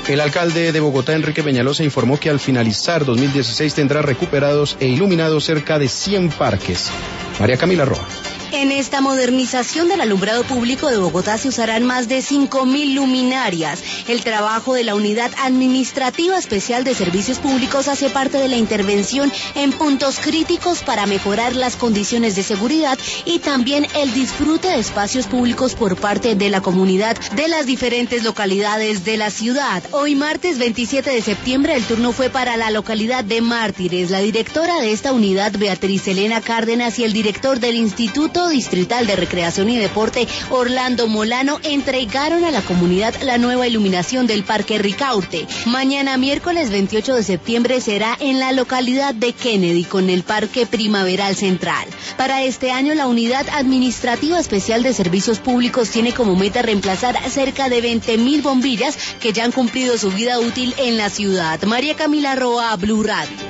El alcalde de Bogotá, Enrique Peñalosa, informó que al finalizar 2016 tendrá recuperados e iluminados cerca de 100 parques. María Camila Roa. En esta modernización del alumbrado público de Bogotá se usarán más de 5.000 luminarias. El trabajo de la Unidad Administrativa Especial de Servicios Públicos hace parte de la intervención en puntos críticos para mejorar las condiciones de seguridad y también el disfrute de espacios públicos por parte de la comunidad de las diferentes localidades de la ciudad. Hoy martes 27 de septiembre el turno fue para la localidad de Mártires. La directora de esta unidad, Beatriz Elena Cárdenas, y el director del Instituto Distrital de Recreación y Deporte, Orlando Molano, entregaron a la comunidad la nueva iluminación del Parque Ricaurte. Mañana miércoles 28 de septiembre será en la localidad de Kennedy con el Parque Primaveral Central. Para este año la Unidad Administrativa Especial de Servicios Públicos tiene como meta reemplazar cerca de 20.000 bombillas que ya han cumplido su vida útil en la ciudad. María Camila Roa, Blue Radio.